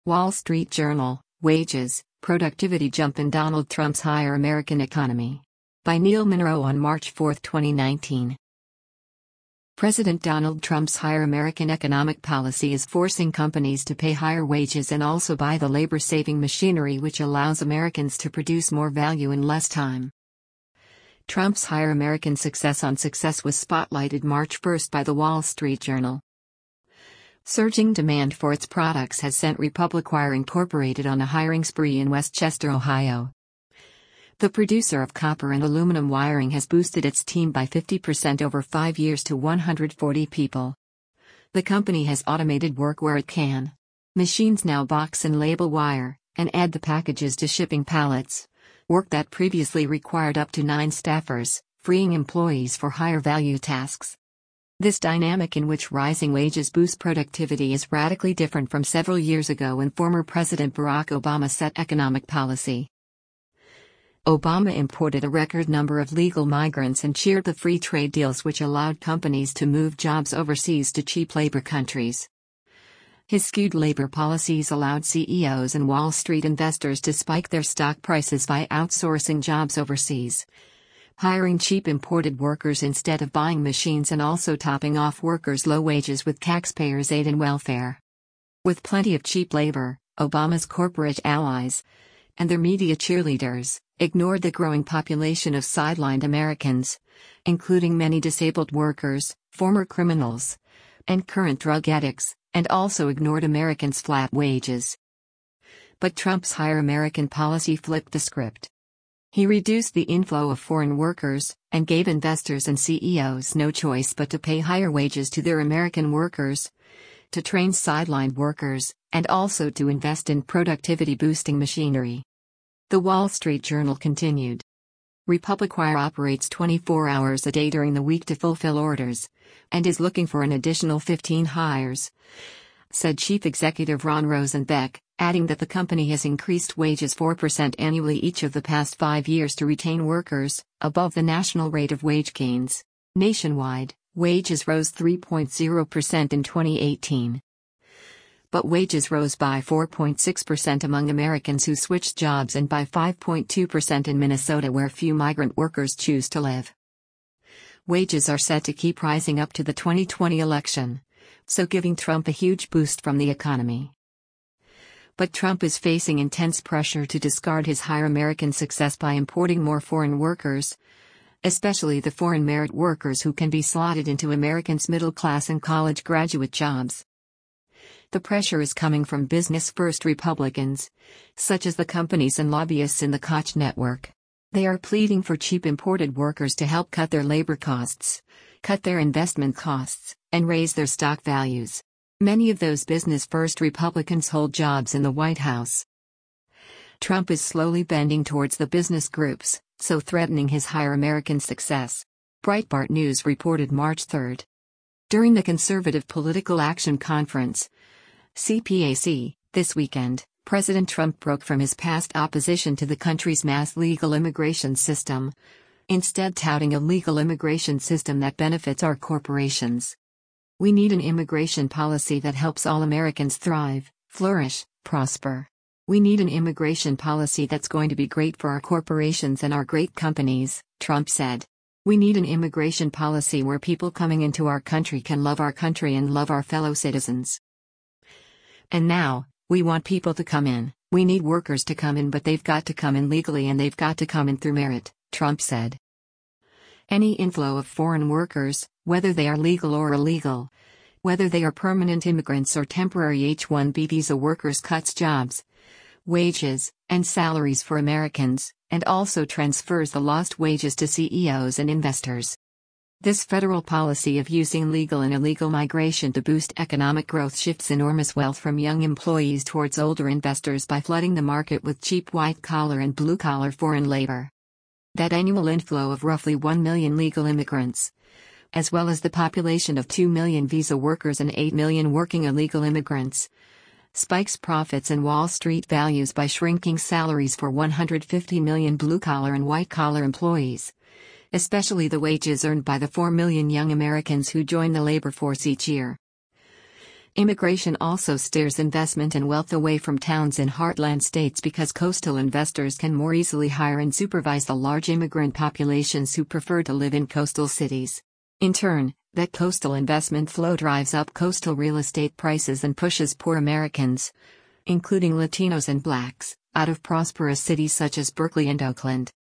Wall Street Journal, Wages, Productivity Jump in Donald Trump's Higher American Economy. By Neil Monroe on March 4, 2019. President Donald Trump's Higher American economic policy is forcing companies to pay higher wages and also buy the labor-saving machinery which allows Americans to produce more value in less time. Trump's Higher American Success on Success was spotlighted March 1 by the Wall Street Journal. Surging demand for its products has sent Republic Wire Incorporated on a hiring spree in Westchester, Ohio. The producer of copper and aluminum wiring has boosted its team by 50% over 5 years to 140 people. The company has automated work where it can. Machines now box and label wire, and add the packages to shipping pallets. Work that previously required up to 9 staffers, freeing employees for higher value tasks. This dynamic in which rising wages boost productivity is radically different from several years ago when former President Barack Obama set economic policy. Obama imported a record number of legal migrants and cheered the free trade deals which allowed companies to move jobs overseas to cheap labor countries. His skewed labor policies allowed CEOs and Wall Street investors to spike their stock prices by outsourcing jobs overseas, hiring cheap imported workers instead of buying machines, and also topping off workers' low wages with taxpayers' aid and welfare. With plenty of cheap labor, Obama's corporate allies and their media cheerleaders ignored the growing population of sidelined Americans, including many disabled workers, former criminals, and current drug addicts, and also ignored Americans' flat wages. But Trump's Higher American policy flipped the script. He reduced the inflow of foreign workers, and gave investors and CEOs no choice but to pay higher wages to their American workers, to train sidelined workers, and also to invest in productivity-boosting machinery. The Wall Street Journal continued. Republic Wire operates 24 hours a day during the week to fulfill orders, and is looking for an additional 15 hires, said Chief Executive Ron Rosenbeck, adding that the company has increased wages 4% annually each of the past 5 years to retain workers, above the national rate of wage gains. Nationwide, wages rose 3.0% in 2018. But wages rose by 4.6% among Americans who switched jobs and by 5.2% in Minnesota, where few migrant workers choose to live. Wages are set to keep rising up to the 2020 election, so giving Trump a huge boost from the economy. But Trump is facing intense pressure to discard his Higher American success by importing more foreign workers, especially the foreign merit workers who can be slotted into Americans' middle-class and college graduate jobs. The pressure is coming from business-first Republicans, such as the companies and lobbyists in the Koch network. They are pleading for cheap imported workers to help cut their labor costs, cut their investment costs, and raise their stock values. Many of those business-first Republicans hold jobs in the White House. Trump is slowly bending towards the business groups, so threatening his Higher American success. Breitbart News reported March 3. During the Conservative Political Action Conference, CPAC, this weekend, President Trump broke from his past opposition to the country's mass legal immigration system, instead touting a legal immigration system that benefits our corporations. We need an immigration policy that helps all Americans thrive, flourish, prosper. We need an immigration policy that's going to be great for our corporations and our great companies, Trump said. We need an immigration policy where people coming into our country can love our country and love our fellow citizens. And now, we want people to come in. We need workers to come in, but they've got to come in legally and they've got to come in through merit, Trump said. Any inflow of foreign workers, whether they are legal or illegal, whether they are permanent immigrants or temporary H-1B visa workers, cuts jobs, wages, and salaries for Americans, and also transfers the lost wages to CEOs and investors. This federal policy of using legal and illegal migration to boost economic growth shifts enormous wealth from young employees towards older investors by flooding the market with cheap white-collar and blue-collar foreign labor. That annual inflow of roughly 1 million legal immigrants, as well as the population of 2 million visa workers and 8 million working illegal immigrants, spikes profits and Wall Street values by shrinking salaries for 150 million blue-collar and white-collar employees, especially the wages earned by the 4 million young Americans who join the labor force each year. Immigration also steers investment and wealth away from towns in heartland states because coastal investors can more easily hire and supervise the large immigrant populations who prefer to live in coastal cities. In turn, that coastal investment flow drives up coastal real estate prices and pushes poor Americans, including Latinos and blacks, out of prosperous cities such as Berkeley and Oakland.